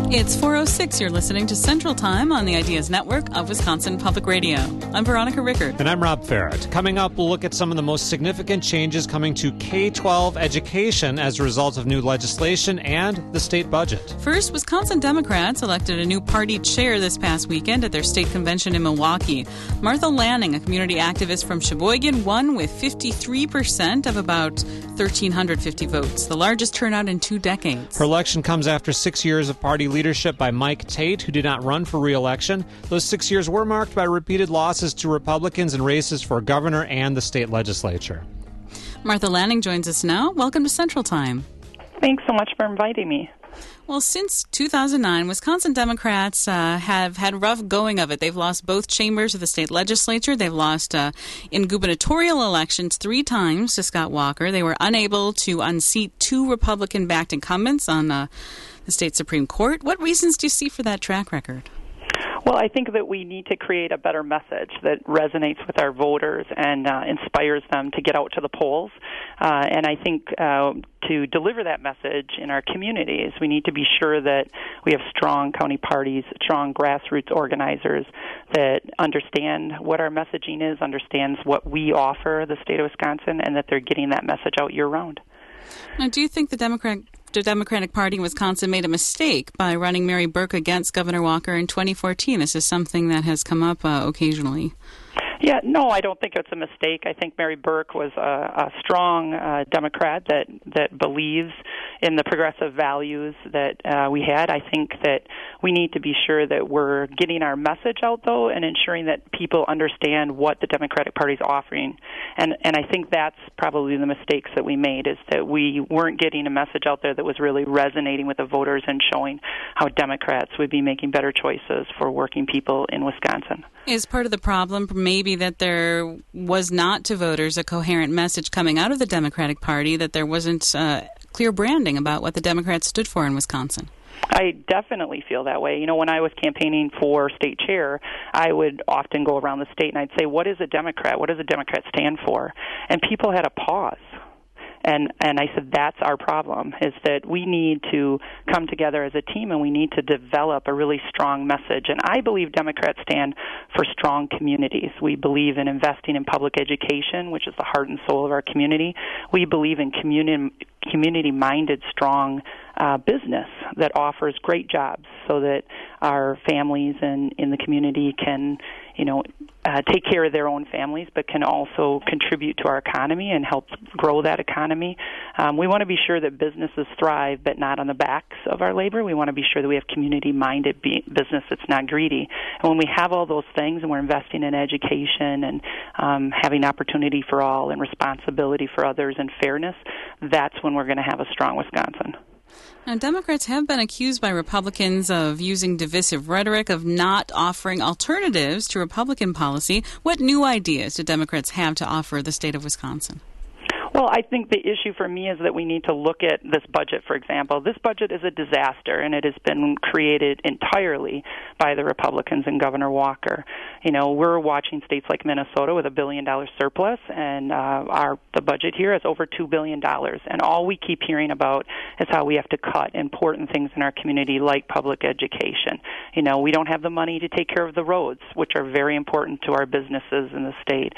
It's 4:06. You're listening to Central Time on the Ideas Network of Wisconsin Public Radio. I'm Veronica Rickert. And I'm Rob Farrett. Coming up, we'll look at some of the most significant changes coming to K-12 education as a result of new legislation and the state budget. First, Wisconsin Democrats elected a new party chair this past weekend at their state convention in Milwaukee. Martha Lanning, a community activist from Sheboygan, won with 53% of about 1,350 votes, the largest turnout in 2 decades. Her election comes after 6 years of party leadership by Mike Tate, who did not run for re-election. Those 6 years were marked by repeated losses to Republicans in races for governor and the state legislature. Martha Lanning joins us now. Welcome to Central Time. Thanks so much for inviting me. Well, since 2009, Wisconsin Democrats have had rough going of it. They've lost both chambers of the state legislature. They've lost in gubernatorial elections 3 times to Scott Walker. They were unable to unseat 2 Republican-backed incumbents on the state Supreme Court. What reasons do you see for that track record? Well, I think that we need to create a better message that resonates with our voters and inspires them to get out to the polls. And I think to deliver that message in our communities, we need to be sure that we have strong county parties, strong grassroots organizers that understand what our messaging is, understands what we offer the state of Wisconsin, and that they're getting that message out year-round. Now, do you think the Democratic Party in Wisconsin made a mistake by running Mary Burke against Governor Walker in 2014? This is something that has come up occasionally. Yeah, no, I don't think it's a mistake. I think Mary Burke was a strong Democrat that believes in the progressive values that we had. I think that we need to be sure that we're getting our message out, though, and ensuring that people understand what the Democratic Party is offering. And I think that's probably the mistakes that we made, is that we weren't getting a message out there that was really resonating with the voters and showing how Democrats would be making better choices for working people in Wisconsin. Is part of the problem maybe that there was not to voters a coherent message coming out of the Democratic Party, that there wasn't clear branding about what the Democrats stood for in Wisconsin? I definitely feel that way. You know, when I was campaigning for state chair, I would often go around the state and I'd say, what is a Democrat? What does a Democrat stand for? And people had a pause. And I said, that's our problem, is that we need to come together as a team and we need to develop a really strong message. And I believe Democrats stand for strong communities. We believe in investing in public education, which is the heart and soul of our community. We believe in community-minded, strong business that offers great jobs so that our families in the community can, take care of their own families, but can also contribute to our economy and help grow that economy. We want to be sure that businesses thrive, but not on the backs of our labor. We want to be sure that we have community-minded business that's not greedy. And when we have all those things and we're investing in education and having opportunity for all and responsibility for others and fairness, that's when we're going to have a strong Wisconsin. Now, Democrats have been accused by Republicans of using divisive rhetoric, of not offering alternatives to Republican policy. What new ideas do Democrats have to offer the state of Wisconsin? Well, I think the issue for me is that we need to look at this budget, for example. This budget is a disaster, and it has been created entirely by the Republicans and Governor Walker. We're watching states like Minnesota with $1 billion surplus, and the budget here is over $2 billion. And all we keep hearing about is how we have to cut important things in our community like public education. We don't have the money to take care of the roads, which are very important to our businesses in the state.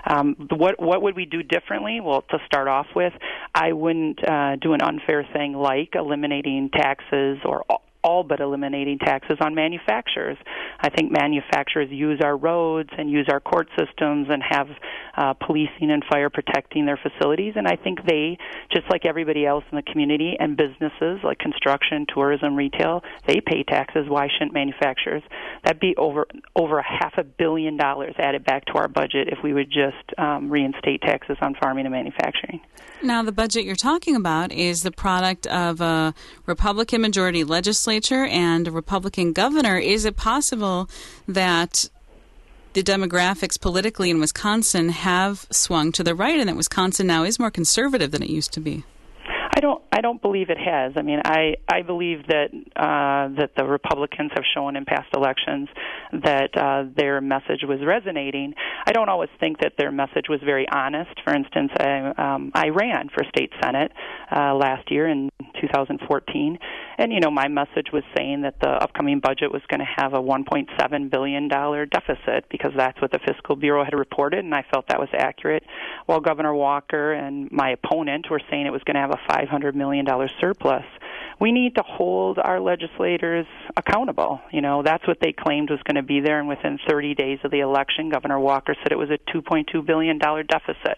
What would we do differently? Well, to start off with, I wouldn't do an unfair thing like eliminating taxes or all but eliminating taxes on manufacturers. I think manufacturers use our roads and use our court systems and have policing and fire protecting their facilities, and I think they, just like everybody else in the community and businesses like construction, tourism, retail, they pay taxes. Why shouldn't manufacturers? That'd be over $500 million added back to our budget if we would just reinstate taxes on farming and manufacturing. Now, the budget you're talking about is the product of a Republican majority legislature and a Republican governor. Is it possible that the demographics politically in Wisconsin have swung to the right and that Wisconsin now is more conservative than it used to be? I don't believe it has. I mean, I believe that the Republicans have shown in past elections that their message was resonating. I don't always think that their message was very honest. For instance, I ran for state senate last year in 2014, And, my message was saying that the upcoming budget was going to have a $1.7 billion deficit because that's what the Fiscal Bureau had reported, and I felt that was accurate, while Governor Walker and my opponent were saying it was going to have a $500 million surplus. We need to hold our legislators accountable. That's what they claimed was going to be there, and within 30 days of the election, Governor Walker said it was a $2.2 billion deficit.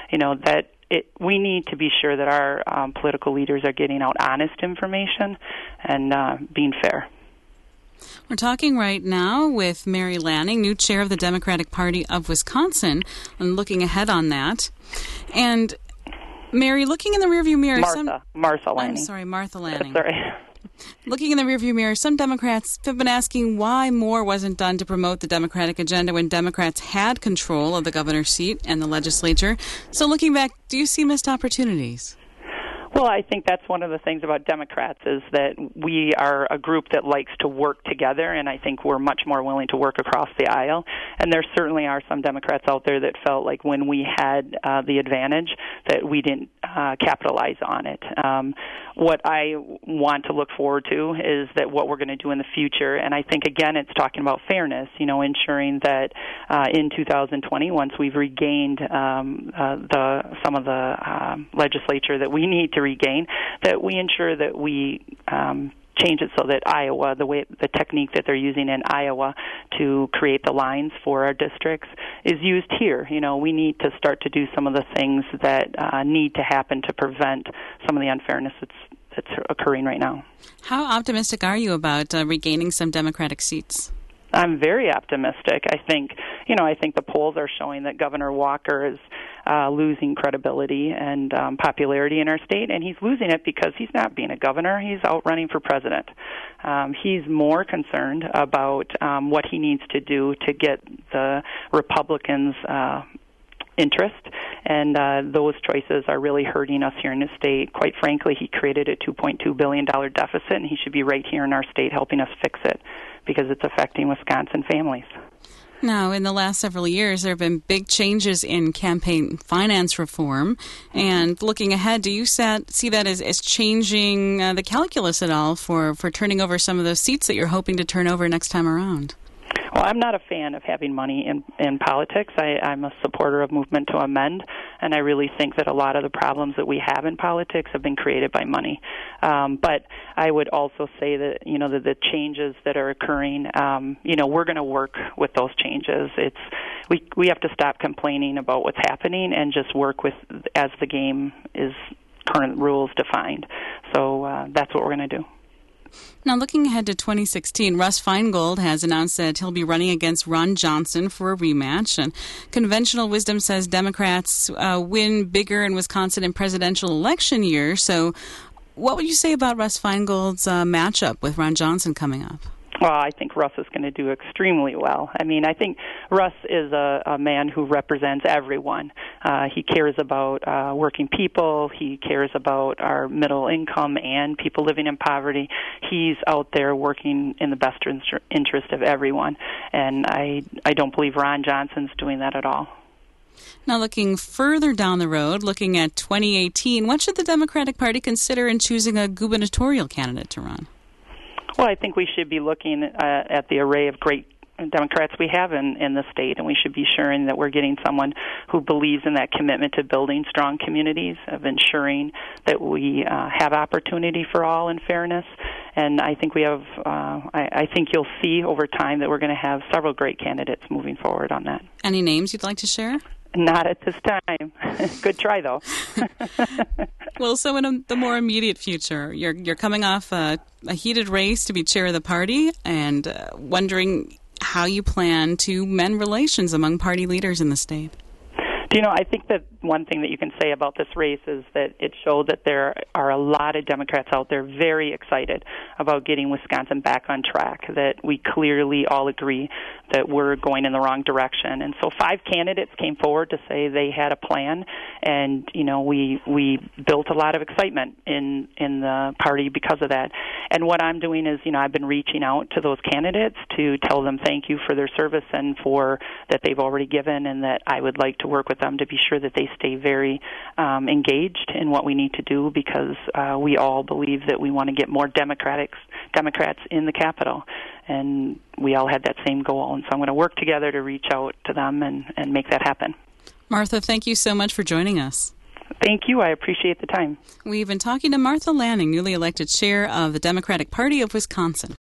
We need to be sure that our political leaders are getting out honest information and being fair. We're talking right now with Mary Lanning, new chair of the Democratic Party of Wisconsin, and looking ahead on that. And Mary, looking in the rearview mirror... Martha Lanning. I'm sorry, Martha Lanning. Sorry. Looking in the rearview mirror, some Democrats have been asking why more wasn't done to promote the Democratic agenda when Democrats had control of the governor's seat and the legislature. So looking back, do you see missed opportunities? Well, I think that's one of the things about Democrats is that we are a group that likes to work together, and I think we're much more willing to work across the aisle. And there certainly are some Democrats out there that felt like when we had the advantage that we didn't capitalize on it. What I want to look forward to is that what we're going to do in the future, and I think, again, it's talking about fairness, ensuring that in 2020, once we've regained some of the legislature that we need to regain, that we ensure that we change it so that Iowa, the technique that they're using in Iowa to create the lines for our districts is used here. We need to start to do some of the things that need to happen to prevent some of the unfairness that's occurring right now. How optimistic are you about regaining some Democratic seats? I'm very optimistic. I think the polls are showing that Governor Walker is losing credibility and popularity in our state, and he's losing it because he's not being a governor. He's out running for president. He's more concerned about what he needs to do to get the Republicans' interest, and those choices are really hurting us here in the state. Quite frankly, he created a $2.2 billion deficit, and he should be right here in our state helping us fix it because it's affecting Wisconsin families. Now, in the last several years, there have been big changes in campaign finance reform. And looking ahead, do you see that as changing the calculus at all for turning over some of those seats that you're hoping to turn over next time around? Well, I'm not a fan of having money in politics. I'm a supporter of movement to amend, and I really think that a lot of the problems that we have in politics have been created by money. But I would also say that, that the changes that are occurring, we're going to work with those changes. We have to stop complaining about what's happening and just work with as the game is current rules defined. So that's what we're going to do. Now, looking ahead to 2016, Russ Feingold has announced that he'll be running against Ron Johnson for a rematch. And conventional wisdom says Democrats win bigger in Wisconsin in presidential election year. So what would you say about Russ Feingold's matchup with Ron Johnson coming up? Well, I think Russ is going to do extremely well. I think Russ is a man who represents everyone. He cares about working people. He cares about our middle income and people living in poverty. He's out there working in the best interest of everyone. And I don't believe Ron Johnson's doing that at all. Now, looking further down the road, looking at 2018, what should the Democratic Party consider in choosing a gubernatorial candidate to run? Well, I think we should be looking at the array of great Democrats we have in the state, and we should be ensuring that we're getting someone who believes in that commitment to building strong communities, of ensuring that we have opportunity for all and fairness. And I think we have. I think you'll see over time that we're going to have several great candidates moving forward on that. Any names you'd like to share? Not at this time. Good try, though. Well, so in the more immediate future, you're coming off a heated race to be chair of the party, and wondering how you plan to mend relations among party leaders in the state. I think that one thing that you can say about this race is that it showed that there are a lot of Democrats out there very excited about getting Wisconsin back on track, that we clearly all agree that we're going in the wrong direction. And so 5 candidates came forward to say they had a plan, and, we built a lot of excitement in the party because of that. And what I'm doing is, I've been reaching out to those candidates to tell them thank you for their service and for that they've already given, and that I would like to work with them to be sure that they stay very engaged in what we need to do, because we all believe that we want to get more Democrats in the Capitol, and we all had that same goal. And so I'm going to work together to reach out to them and make that happen. Martha, thank you so much for joining us. Thank you. I appreciate the time. We've been talking to Martha Lanning, newly elected chair of the Democratic Party of Wisconsin.